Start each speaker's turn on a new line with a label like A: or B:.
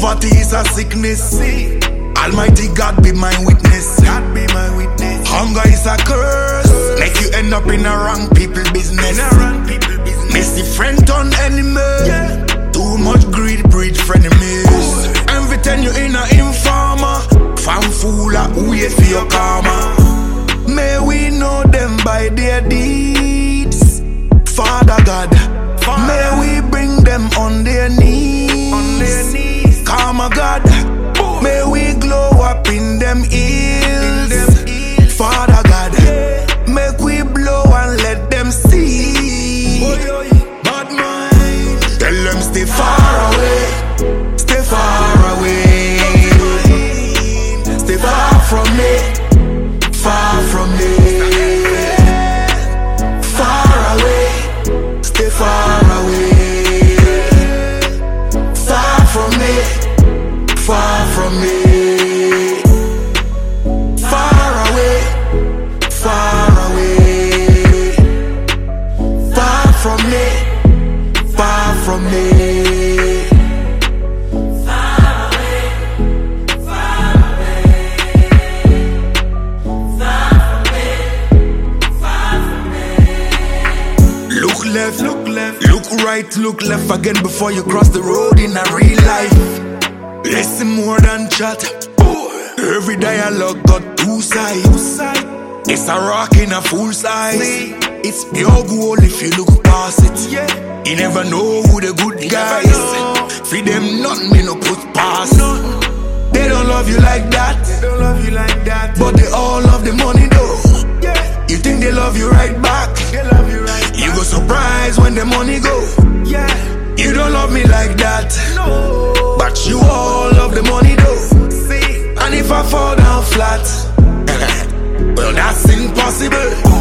A: Poverty is a sickness. Almighty God be my witness. God be my witness. Hunger is a curse. Make you end up in a wrong people business. Messy friend turn enemy. Too much greed breed frenemies. Envy turn you in a informer. Fan fool a wait for your karma. May we know them by their deeds. Father God, may we bring them on their knees. Karma God, may we glow up in them ears. Father God, make we blow and let them see. Bad mind, tell them stay far away. Stay far away. Stay far from me. Far from me. Far away. Stay far away. Far from me. Far from me. Far away. Far away. Far from me. Far from me. Look left, look right, look left again before you cross the road in a real life. Listen more than chat. Every dialogue got two sides. It's a rock in a full size. It's pure gold if you look past it. You never know who the good guys. Feed them nothing, me no put past. They don't love you like that. But they all love the money though. You think they love you right back. You go surprised when the money go. You don't love me like that. But you all love the money though. And if I fall down flat, well that's impossible.